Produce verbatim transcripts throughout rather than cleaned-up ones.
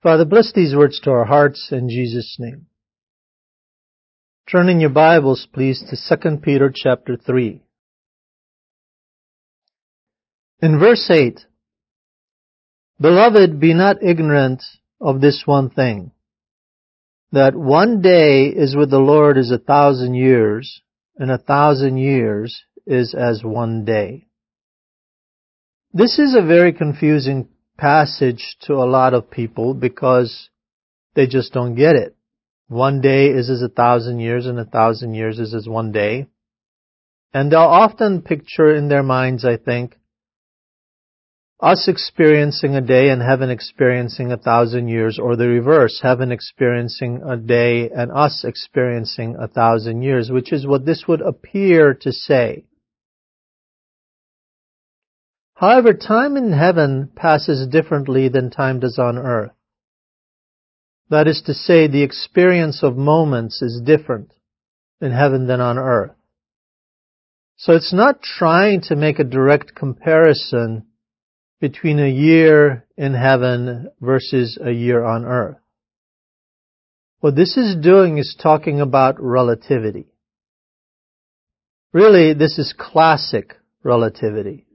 Father, bless these words to our hearts in Jesus' name. Turn in your Bibles, please, to Second Peter chapter three. In verse eight, Beloved, be not ignorant of this one thing, that one day is with the Lord is a thousand years, and a thousand years is as one day. This is a very confusing passage to a lot of people because they just don't get it. One day is as a thousand years, and a thousand years is as one day. And they'll often picture in their minds, I think, us experiencing a day and heaven experiencing a thousand years, or the reverse, heaven experiencing a day and us experiencing a thousand years, which is what this would appear to say. However, time in heaven passes differently than time does on earth. That is to say, the experience of moments is different in heaven than on earth. So it's not trying to make a direct comparison between a year in heaven versus a year on earth. What this is doing is talking about relativity. Really, this is classic relativity.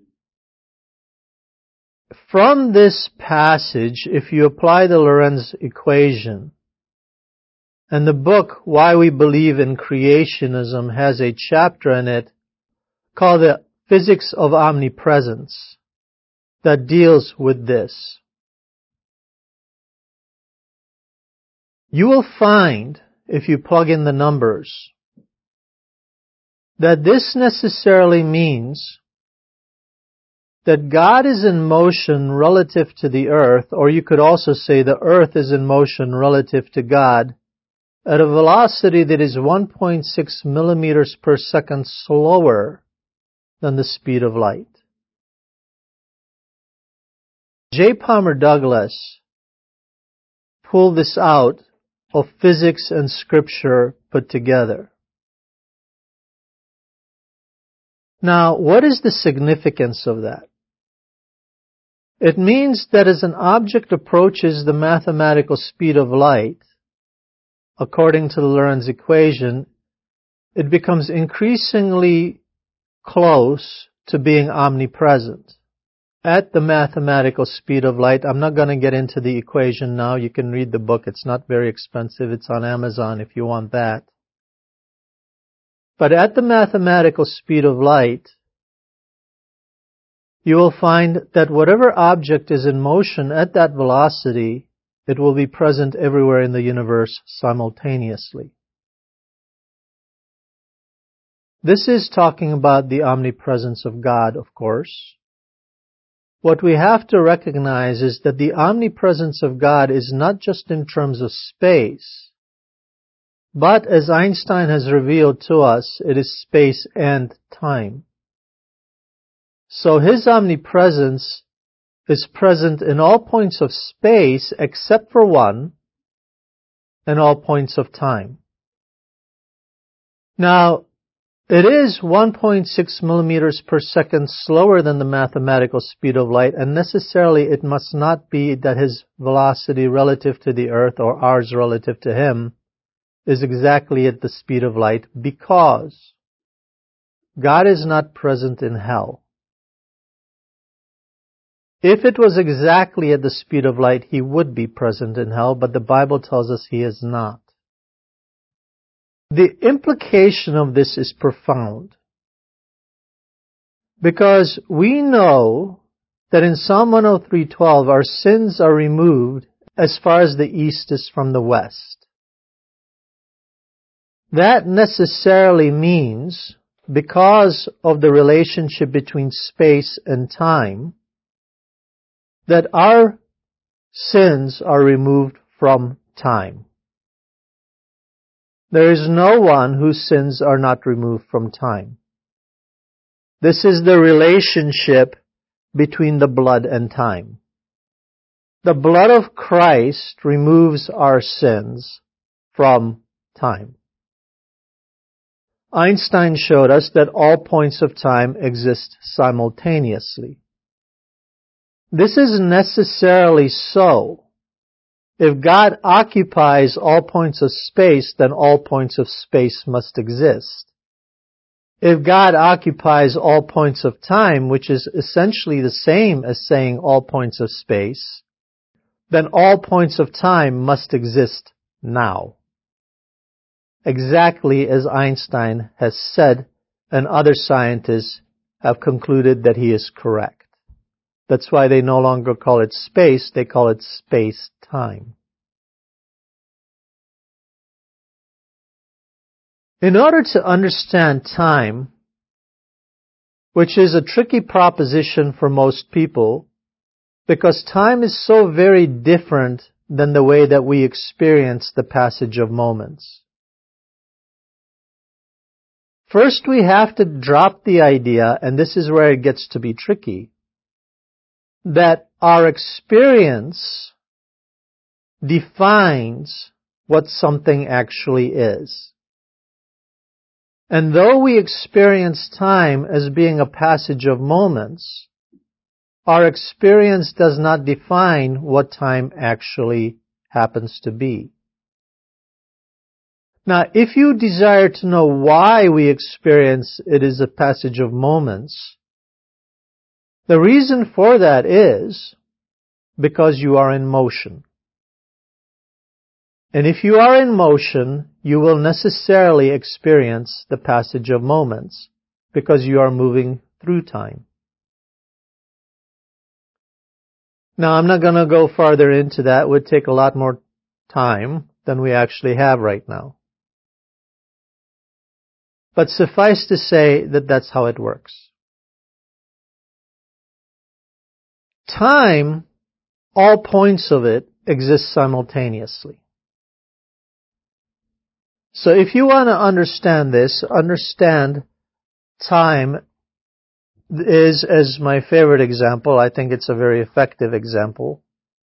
From this passage, if you apply the Lorentz equation, and the book Why We Believe in Creationism has a chapter in it called The Physics of Omnipresence that deals with this, you will find, if you plug in the numbers, that this necessarily means that God is in motion relative to the earth, or you could also say the earth is in motion relative to God, at a velocity that is one point six millimeters per second slower than the speed of light. J. Palmer Douglas pulled this out of physics and scripture put together. Now, what is the significance of that? It means that as an object approaches the mathematical speed of light, according to the Lorentz equation, it becomes increasingly close to being omnipresent. At the mathematical speed of light, I'm not going to get into the equation now. You can read the book. It's not very expensive. It's on Amazon if you want that. But at the mathematical speed of light, you will find that whatever object is in motion at that velocity, it will be present everywhere in the universe simultaneously. This is talking about the omnipresence of God, of course. What we have to recognize is that the omnipresence of God is not just in terms of space, but as Einstein has revealed to us, it is space and time. So His omnipresence is present in all points of space except for one, and all points of time. Now, it is one point six millimeters per second slower than the mathematical speed of light, and necessarily it must not be that His velocity relative to the earth or ours relative to Him is exactly at the speed of light, because God is not present in hell. If it was exactly at the speed of light, He would be present in hell, but the Bible tells us He is not. The implication of this is profound, because we know that in Psalm one oh three twelve our sins are removed as far as the east is from the west. That necessarily means, because of the relationship between space and time, that our sins are removed from time. There is no one whose sins are not removed from time. This is the relationship between the blood and time. The blood of Christ removes our sins from time. Einstein showed us that all points of time exist simultaneously. This is necessarily so If God occupies all points of space, then all points of space must exist. If God occupies all points of time, which is essentially the same as saying all points of space, then all points of time must exist now. Exactly as Einstein has said, and other scientists have concluded that he is correct. That's why they no longer call it space, they call it space-time. In order to understand time, which is a tricky proposition for most people, because time is so very different than the way that we experience the passage of moments. First, we have to drop the idea, and this is where it gets to be tricky, that our experience defines what something actually is. And though we experience time as being a passage of moments, our experience does not define what time actually happens to be. Now, if you desire to know why we experience it as a passage of moments, the reason for that is because you are in motion. And if you are in motion, you will necessarily experience the passage of moments because you are moving through time. Now, I'm not going to go farther into that. It would take a lot more time than we actually have right now. But suffice to say that that's how it works. Time, all points of it, exist simultaneously. So if you want to understand this, understand time is, as my favorite example, I think it's a very effective example,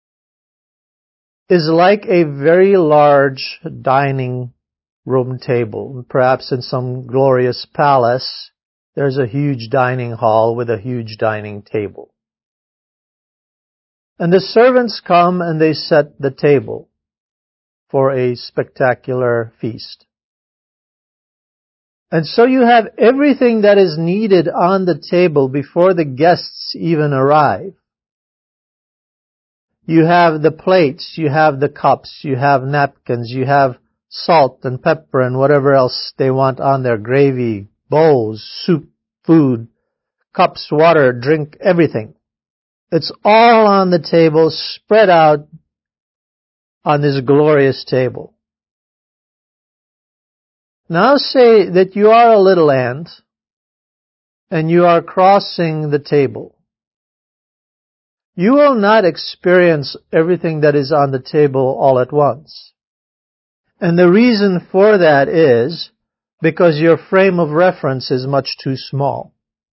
is like a very large dining room table. Perhaps in some glorious palace, there's a huge dining hall with a huge dining table. And the servants come and they set the table for a spectacular feast. And so you have everything that is needed on the table before the guests even arrive. You have the plates, you have the cups, you have napkins, you have salt and pepper and whatever else they want on their gravy, bowls, soup, food, cups, water, drink, everything. It's all on the table, spread out on this glorious table. Now say that you are a little ant and you are crossing the table. You will not experience everything that is on the table all at once. And the reason for that is because your frame of reference is much too small.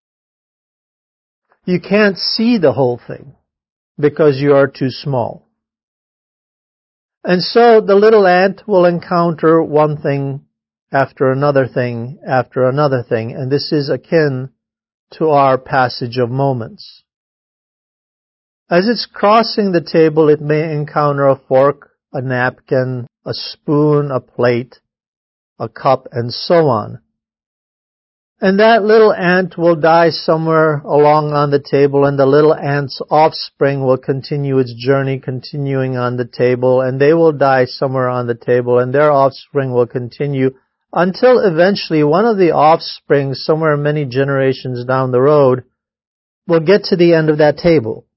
You can't see the whole thing because you are too small. And so the little ant will encounter one thing after another thing after another thing, and this is akin to our passage of moments. As it's crossing the table, it may encounter a fork, a napkin, a spoon, a plate, a cup, and so on. And that little ant will die somewhere along on the table, and the little ant's offspring will continue its journey, continuing on the table, and they will die somewhere on the table, and their offspring will continue until eventually one of the offspring, somewhere many generations down the road, will get to the end of that table.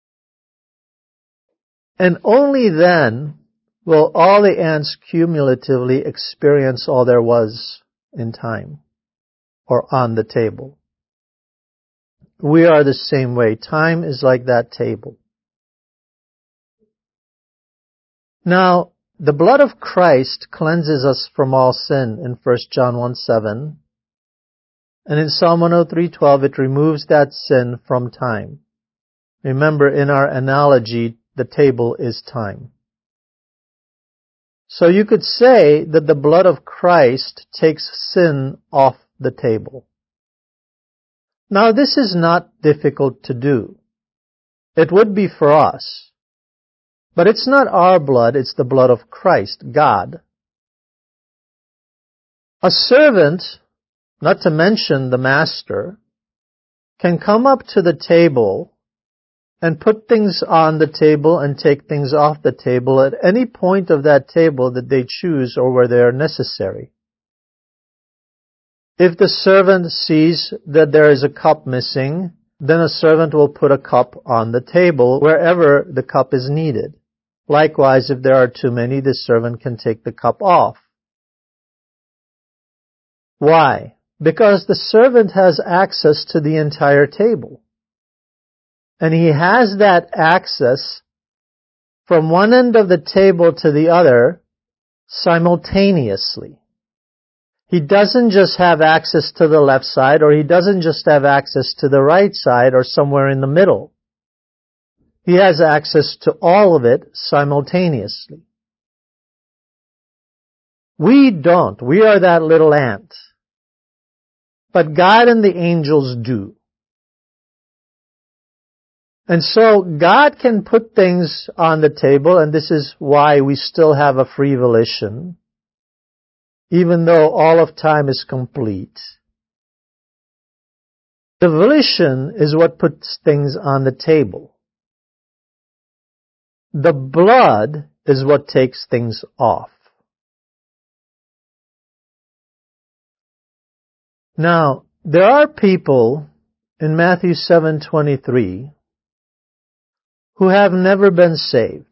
And only then will all the ants cumulatively experience all there was in time, or on the table. We are the same way. Time is like that table. Now, the blood of Christ cleanses us from all sin in First John one seven. And in Psalm one oh three twelve, it removes that sin from time. Remember, in our analogy, the table is time. So you could say that the blood of Christ takes sin off the table. Now, this is not difficult to do. It would be for us. But it's not our blood, it's the blood of Christ, God. A servant, not to mention the master, can come up to the table and put things on the table and take things off the table at any point of that table that they choose or where they are necessary. If the servant sees that there is a cup missing, then a servant will put a cup on the table wherever the cup is needed. Likewise, if there are too many, the servant can take the cup off. Why? Because the servant has access to the entire table. And he has that access from one end of the table to the other simultaneously. He doesn't just have access to the left side, or he doesn't just have access to the right side or somewhere in the middle. He has access to all of it simultaneously. We don't. We are that little ant. But God and the angels do. And so God can put things on the table, and this is why we still have a free volition, even though all of time is complete. The volition is what puts things on the table. The blood is what takes things off. Now, there are people in Matthew seven twenty-three who have never been saved.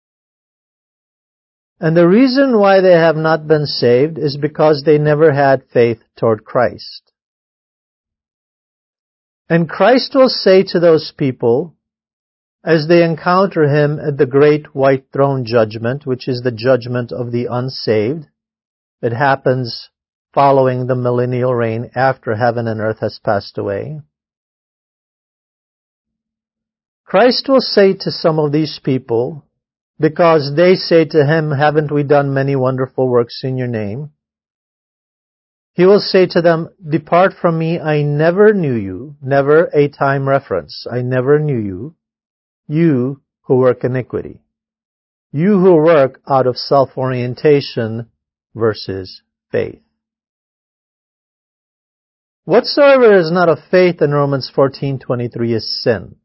And the reason why they have not been saved is because they never had faith toward Christ. And Christ will say to those people, as they encounter Him at the great white throne judgment, which is the judgment of the unsaved, it happens following the millennial reign after heaven and earth has passed away. Christ will say to some of these people, because they say to Him, haven't we done many wonderful works in your name? He will say to them, depart from me, I never knew you. Never a time reference. I never knew you. You who work iniquity. You who work out of self-orientation versus faith. Whatsoever is not of faith in Romans fourteen twenty-three is sin.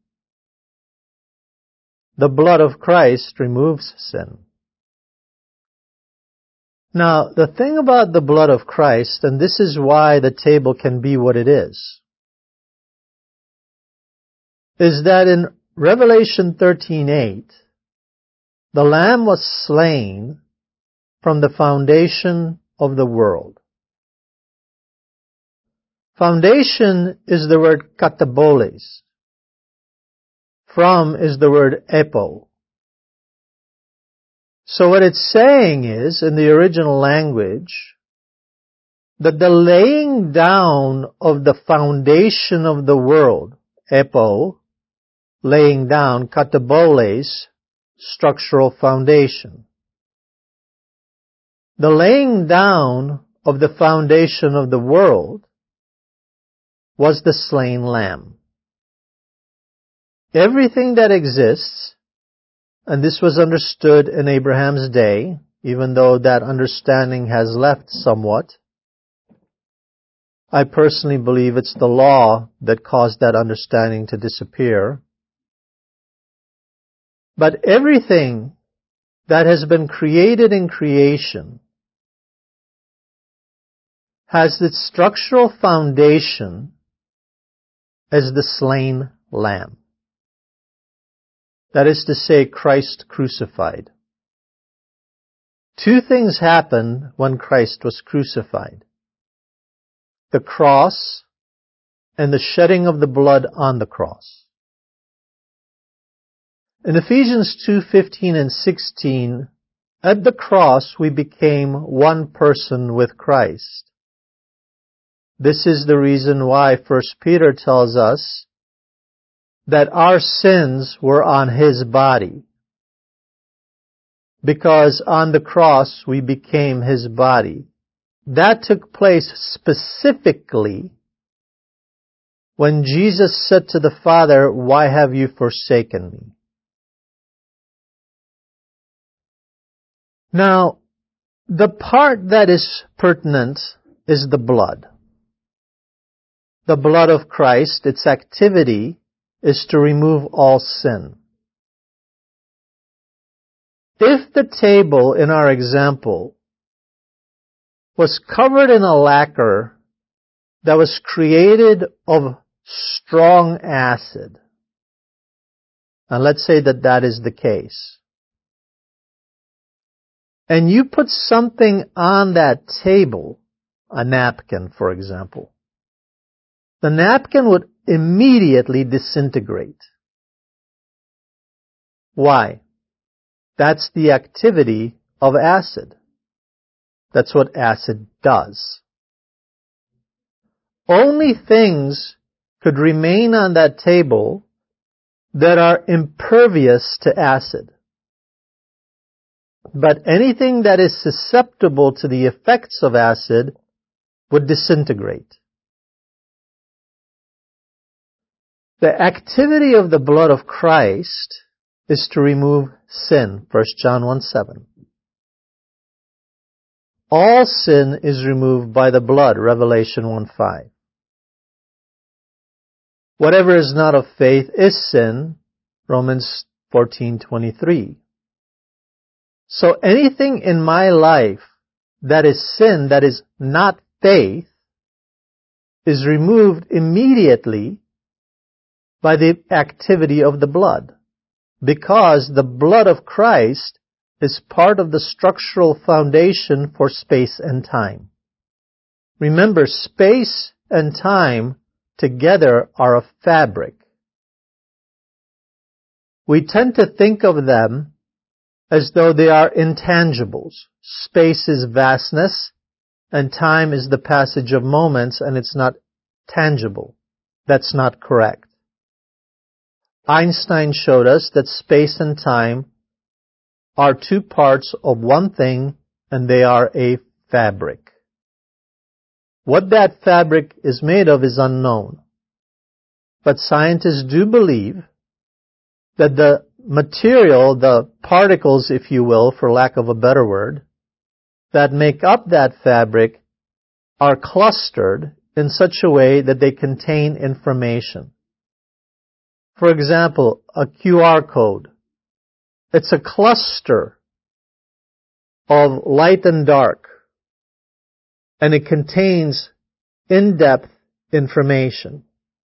The blood of Christ removes sin. Now, the thing about the blood of Christ, and this is why the table can be what it is, is that in Revelation thirteen eight, the Lamb was slain from the foundation of the world. Foundation is the word kataboles. From is the word epo. So what it's saying is, in the original language, that the laying down of the foundation of the world, epo, laying down, kataboles, structural foundation. The laying down of the foundation of the world was the slain lamb. Everything that exists, and this was understood in Abraham's day, even though that understanding has left somewhat, I personally believe it's the law that caused that understanding to disappear. But everything that has been created in creation has its structural foundation as the slain lamb. That is to say, Christ crucified. Two things happened when Christ was crucified. The cross and the shedding of the blood on the cross. In Ephesians two fifteen and sixteen, at the cross we became one person with Christ. This is the reason why First Peter tells us that our sins were on His body. Because on the cross we became His body. That took place specifically when Jesus said to the Father, why have you forsaken me? Now, the part that is pertinent is the blood. The blood of Christ, its activity is to remove all sin. If the table in our example was covered in a lacquer that was created of strong acid, and let's say that that is the case, and you put something on that table, a napkin, for example, the napkin would immediately disintegrate. Why? That's the activity of acid. That's what acid does. Only things could remain on that table that are impervious to acid. But anything that is susceptible to the effects of acid would disintegrate. The activity of the blood of Christ is to remove sin, First John one seven. All sin is removed by the blood, Revelation one five. Whatever is not of faith is sin, Romans fourteen twenty-three. So anything in my life that is sin, that is not faith, is removed immediately by the activity of the blood, because the blood of Christ is part of the structural foundation for space and time. Remember, space and time together are a fabric. We tend to think of them as though they are intangibles. Space is vastness, and time is the passage of moments, and it's not tangible. That's not correct. Einstein showed us that space and time are two parts of one thing, and they are a fabric. What that fabric is made of is unknown. But scientists do believe that the material, the particles, if you will, for lack of a better word, that make up that fabric are clustered in such a way that they contain information. For example, a Q R code. It's a cluster of light and dark, and it contains in-depth information.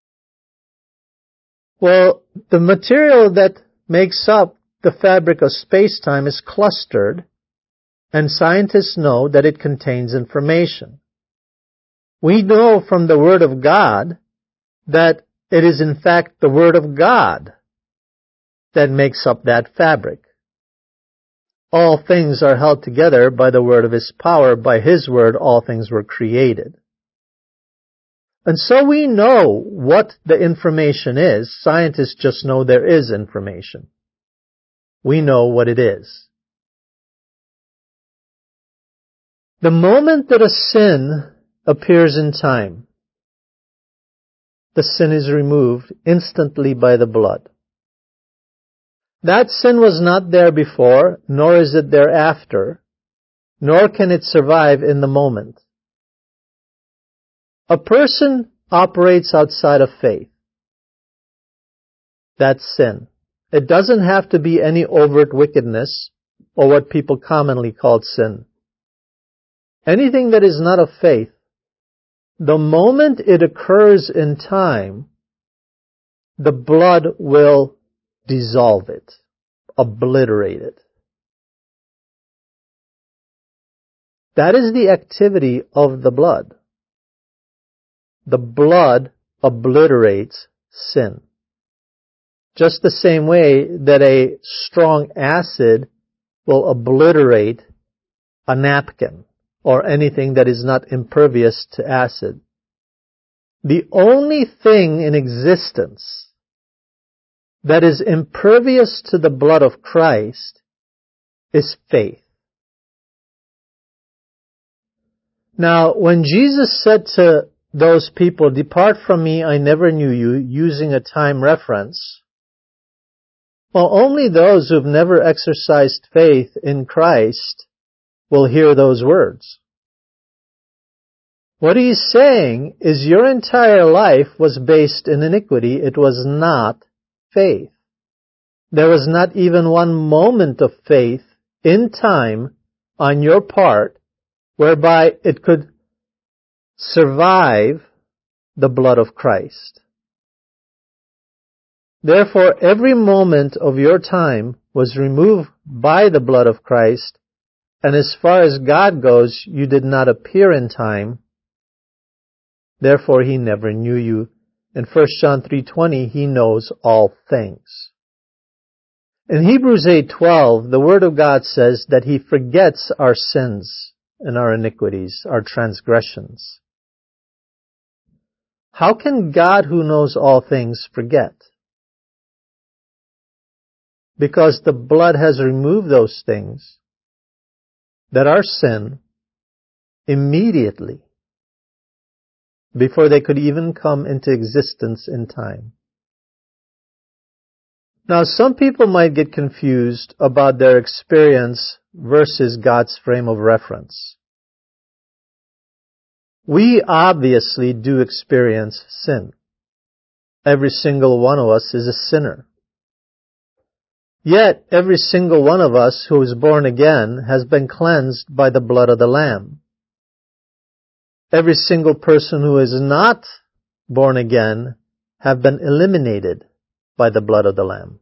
Well, the material that makes up the fabric of space-time is clustered, and scientists know that it contains information. We know from the Word of God that it is in fact the Word of God that makes up that fabric. All things are held together by the word of His power. By His word all things were created. And so we know what the information is. Scientists just know there is information. We know what it is. The moment that a sin appears in time, the sin is removed instantly by the blood. That sin was not there before, nor is it there after, nor can it survive in the moment. A person operates outside of faith. That's sin. It doesn't have to be any overt wickedness or what people commonly call sin. Anything that is not of faith, the moment it occurs in time, the blood will dissolve it, obliterate it. That is the activity of the blood. The blood obliterates sin. Just the same way that a strong acid will obliterate a napkin or anything that is not impervious to acid. The only thing in existence that is impervious to the blood of Christ is faith. Now, when Jesus said to those people, "Depart from me, I never knew you," using a time reference, well, only those who have never exercised faith in Christ will hear those words. What he's saying is your entire life was based in iniquity. It was not faith. There was not even one moment of faith in time on your part whereby it could survive the blood of Christ. Therefore, every moment of your time was removed by the blood of Christ, and as far as God goes, you did not appear in time. Therefore, He never knew you. In First John three twenty, He knows all things. In Hebrews eight twelve, the Word of God says that He forgets our sins and our iniquities, our transgressions. How can God, who knows all things, forget? Because the blood has removed those things that are sin immediately, before they could even come into existence in time. Now, some people might get confused about their experience versus God's frame of reference. We obviously do experience sin. Every single one of us is a sinner. Yet, every single one of us who is born again has been cleansed by the blood of the Lamb. Every single person who is not born again have been eliminated by the blood of the Lamb.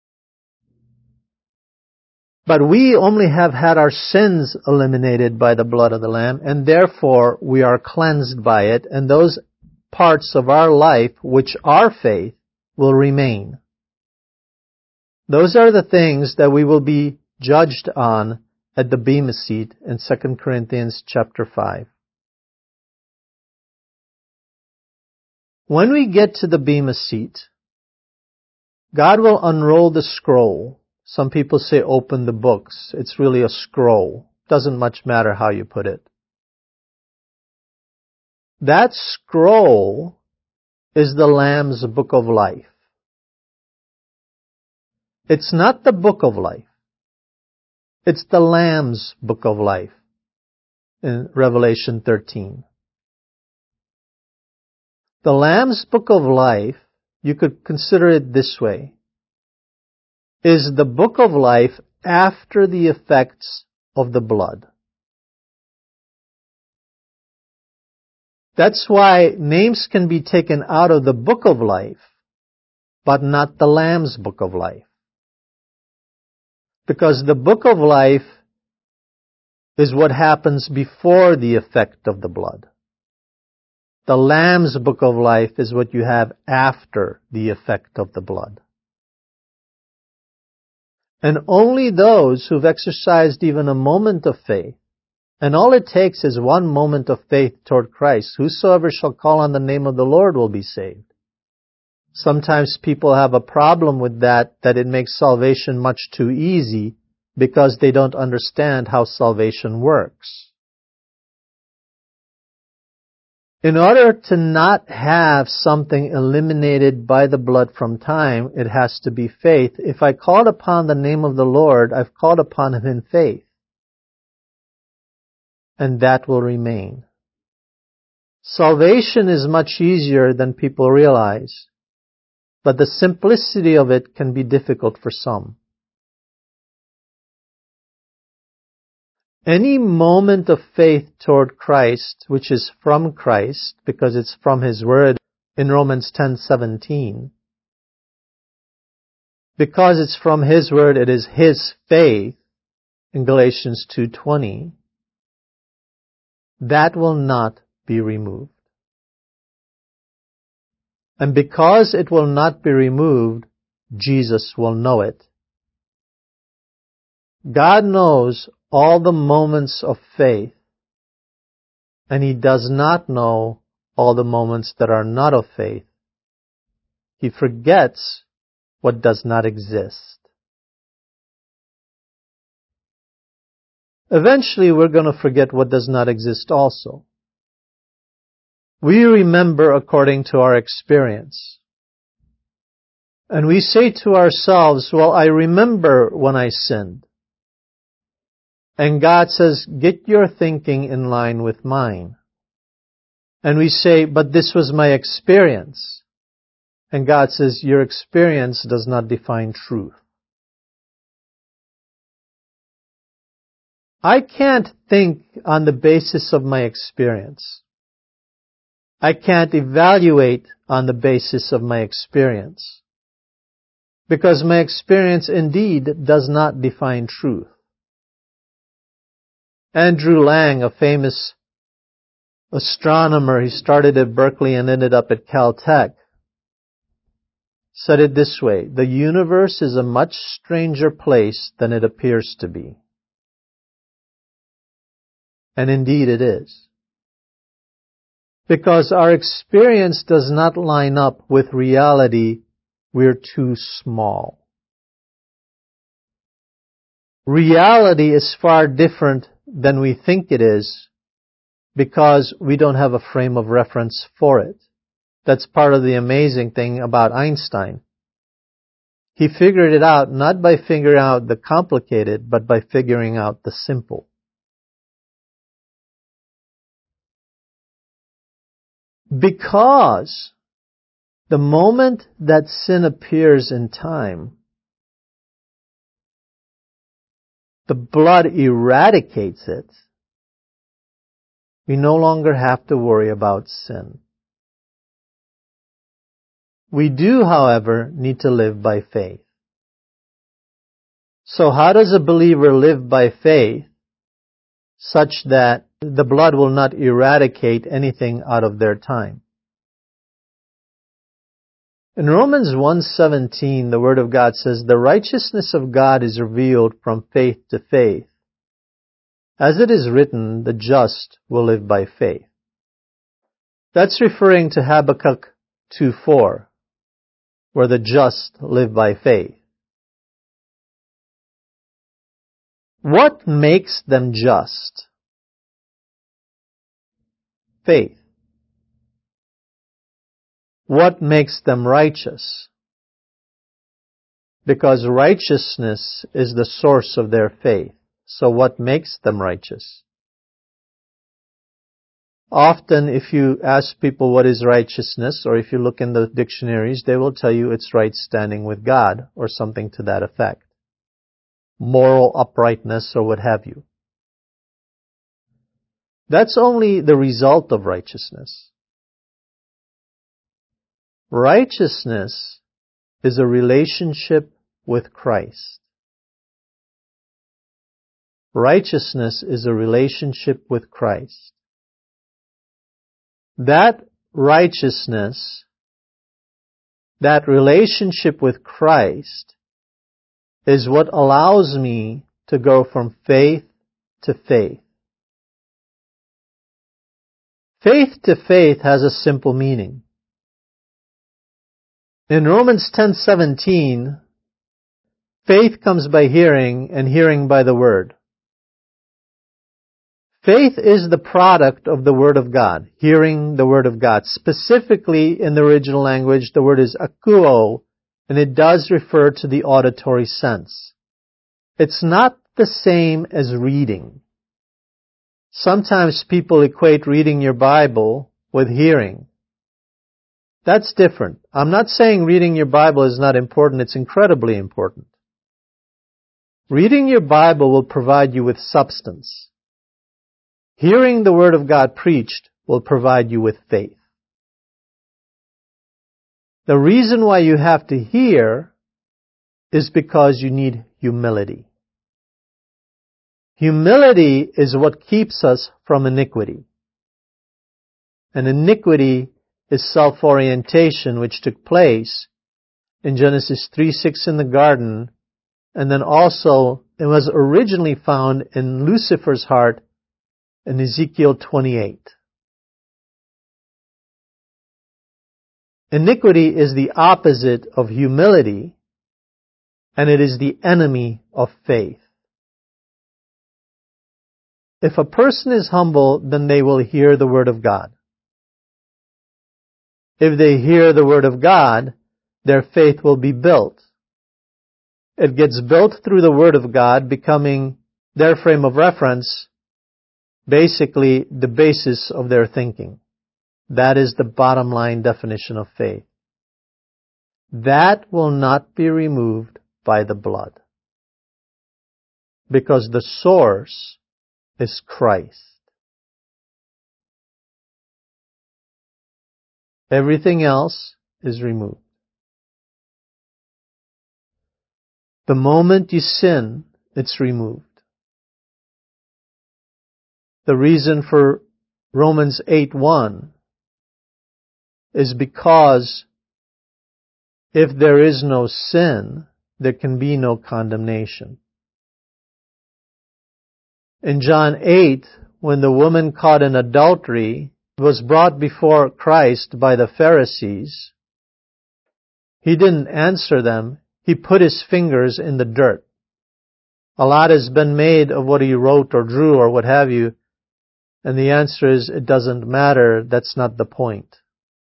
But we only have had our sins eliminated by the blood of the Lamb, and therefore we are cleansed by it, and those parts of our life which are faith will remain. Those are the things that we will be judged on at the Bema seat in Second Corinthians chapter five. When we get to the Bema seat, God will unroll the scroll. Some people say open the books. It's really a scroll. Doesn't much matter how you put it. That scroll is the Lamb's book of life. It's not the book of life. It's the Lamb's book of life in Revelation thirteen. The Lamb's book of life, you could consider it this way, is the book of life after the effects of the blood. That's why names can be taken out of the book of life, but not the Lamb's book of life. Because the book of life is what happens before the effect of the blood. The Lamb's book of life is what you have after the effect of the blood. And only those who've exercised even a moment of faith, and all it takes is one moment of faith toward Christ, whosoever shall call on the name of the Lord will be saved. Sometimes people have a problem with that, that it makes salvation much too easy because they don't understand how salvation works. In order to not have something eliminated by the blood from time, it has to be faith. If I called upon the name of the Lord, I've called upon Him in faith. And that will remain. Salvation is much easier than people realize, but the simplicity of it can be difficult for some. Any moment of faith toward Christ, which is from Christ, because it's from His Word in Romans ten seventeen, because it's from His Word, it is His faith in Galatians two twenty, that will not be removed. And because it will not be removed, Jesus will know it. God knows all the moments of faith, and He does not know all the moments that are not of faith. He forgets what does not exist. Eventually, we're going to forget what does not exist also. We remember according to our experience. And we say to ourselves, well, I remember when I sinned. And God says, get your thinking in line with mine. And we say, but this was my experience. And God says, your experience does not define truth. I can't think on the basis of my experience. I can't evaluate on the basis of my experience. Because my experience indeed does not define truth. Andrew Lang, a famous astronomer, he started at Berkeley and ended up at Caltech, said it this way: the universe is a much stranger place than it appears to be. And indeed it is. Because our experience does not line up with reality, we're too small. Reality is far different than we think it is because we don't have a frame of reference for it. That's part of the amazing thing about Einstein. He figured it out not by figuring out the complicated, but by figuring out the simple. Because the moment that sin appears in time, the blood eradicates it, we no longer have to worry about sin. We do, however, need to live by faith. So how does a believer live by faith such that the blood will not eradicate anything out of their time? In Romans one seventeen, the Word of God says, the righteousness of God is revealed from faith to faith. As it is written, the just will live by faith. That's referring to Habakkuk two four, where the just live by faith. What makes them just? Faith. What makes them righteous? Because righteousness is the source of their faith. So what makes them righteous? Often if you ask people what is righteousness, or if you look in the dictionaries, they will tell you it's right standing with God, or something to that effect. Moral uprightness, or what have you. That's only the result of righteousness. Righteousness is a relationship with Christ. Righteousness is a relationship with Christ. That righteousness, that relationship with Christ, is what allows me to go from faith to faith. Faith to faith has a simple meaning. In Romans ten seventeen, faith comes by hearing, and hearing by the Word. Faith is the product of the Word of God, hearing the Word of God. Specifically, in the original language, the word is akuo, and it does refer to the auditory sense. It's not the same as reading. Sometimes people equate reading your Bible with hearing. That's different. I'm not saying reading your Bible is not important. It's incredibly important. Reading your Bible will provide you with substance. Hearing the Word of God preached will provide you with faith. The reason why you have to hear is because you need humility. Humility is what keeps us from iniquity. And iniquity is self-orientation, which took place in Genesis three six in the garden, and then also it was originally found in Lucifer's heart in Ezekiel twenty-eight. Iniquity is the opposite of humility, and it is the enemy of faith. If a person is humble, then they will hear the Word of God. If they hear the Word of God, their faith will be built. It gets built through the Word of God, becoming their frame of reference, basically the basis of their thinking. That is the bottom line definition of faith. That will not be removed by the blood, because the source is Christ. Everything else is removed. The moment you sin, it's removed. The reason for Romans eight one is because if there is no sin, there can be no condemnation. In John eight, when the woman caught in adultery was brought before Christ by the Pharisees, He didn't answer them. He put His fingers in the dirt. A lot has been made of what He wrote or drew or what have you, and the answer is, it doesn't matter. That's not the point.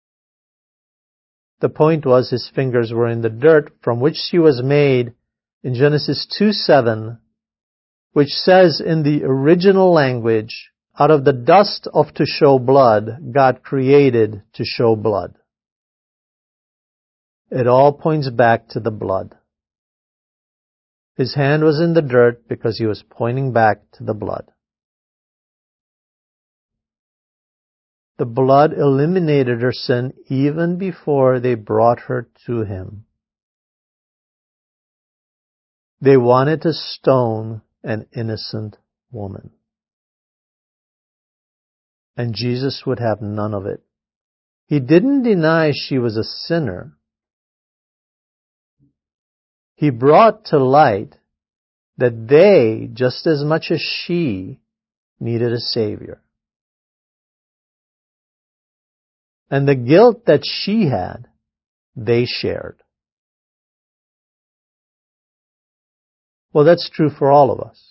The point was His fingers were in the dirt from which she was made in Genesis two seven, which says in the original language, out of the dust of to show blood, God created to show blood. It all points back to the blood. His hand was in the dirt because He was pointing back to the blood. The blood eliminated her sin even before they brought her to Him. They wanted to stone an innocent woman. And Jesus would have none of it. He didn't deny she was a sinner. He brought to light that they, just as much as she, needed a Savior. And the guilt that she had, they shared. Well, that's true for all of us.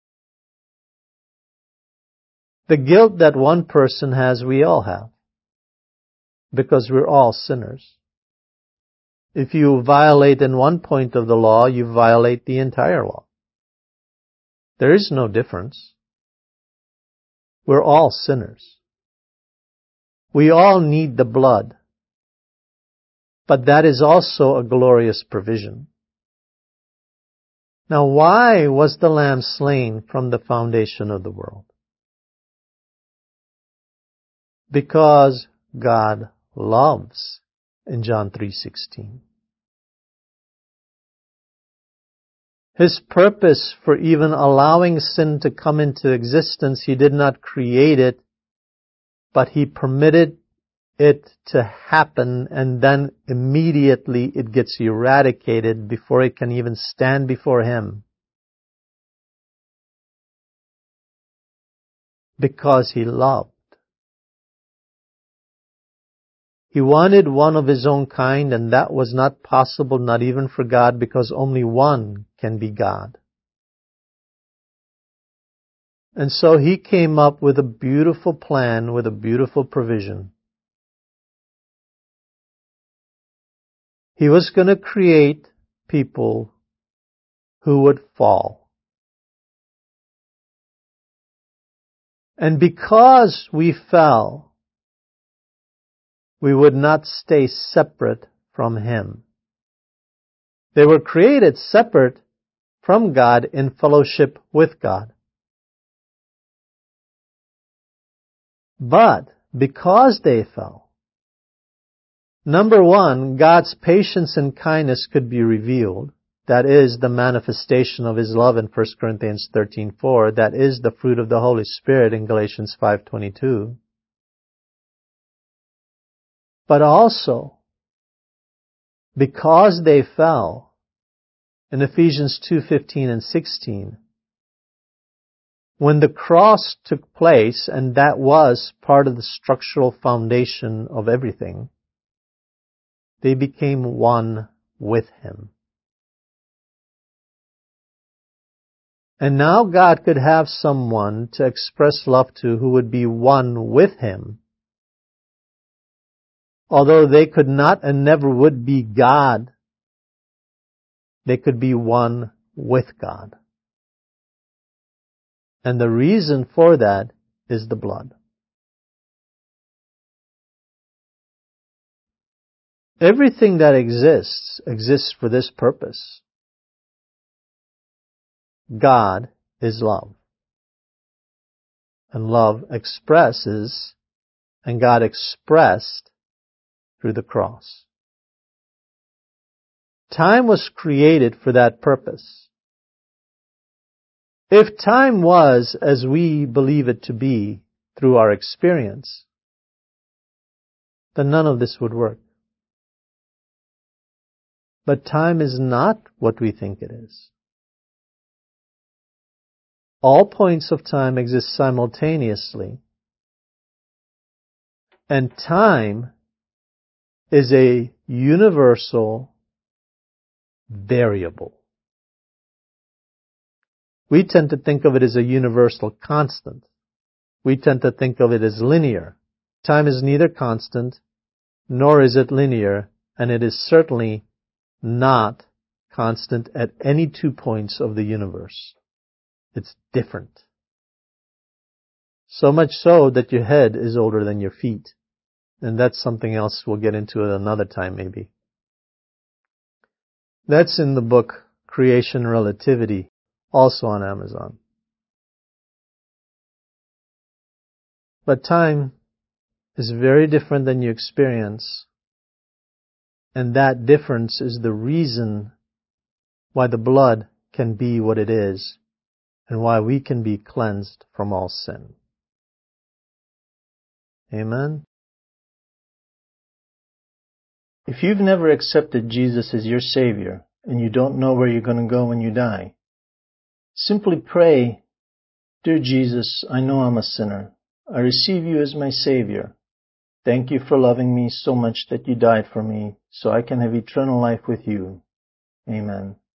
The guilt that one person has, we all have. Because we're all sinners. If you violate in one point of the law, you violate the entire law. There is no difference. We're all sinners. We all need the blood. But that is also a glorious provision. Now, why was the Lamb slain from the foundation of the world? Because God loves, in John three sixteen. His purpose for even allowing sin to come into existence, He did not create it, but He permitted it to happen, and then immediately it gets eradicated before it can even stand before Him. Because He loved. He wanted one of His own kind, and that was not possible, not even for God, because only one can be God. And so He came up with a beautiful plan, with a beautiful provision. He was going to create people who would fall. And because we fell, we would not stay separate from Him. They were created separate from God in fellowship with God. But because they fell, number one, God's patience and kindness could be revealed. That is the manifestation of His love in First Corinthians thirteen four. That is the fruit of the Holy Spirit in Galatians five twenty-two. But also, because they fell, in Ephesians two fifteen and sixteen, when the cross took place, and that was part of the structural foundation of everything, they became one with Him. And now God could have someone to express love to who would be one with Him. Although they could not and never would be God, they could be one with God. And the reason for that is the blood. Everything that exists exists for this purpose. God is love. And love expresses, and God expressed through the cross. Time was created for that purpose. If time was as we believe it to be through our experience, then none of this would work. But time is not what we think it is. All points of time exist simultaneously, and time is a universal variable. We tend to think of it as a universal constant. We tend to think of it as linear. Time is neither constant, nor is it linear, and it is certainly not constant at any two points of the universe. It's different. So much so that your head is older than your feet. And that's something else we'll get into at another time maybe. That's in the book Creation Relativity, also on Amazon. But time is very different than you experience. And that difference is the reason why the blood can be what it is and why we can be cleansed from all sin. Amen? If you've never accepted Jesus as your Savior and you don't know where you're going to go when you die, simply pray, "Dear Jesus, I know I'm a sinner. I receive you as my Savior. Thank you for loving me so much that you died for me so I can have eternal life with you. Amen."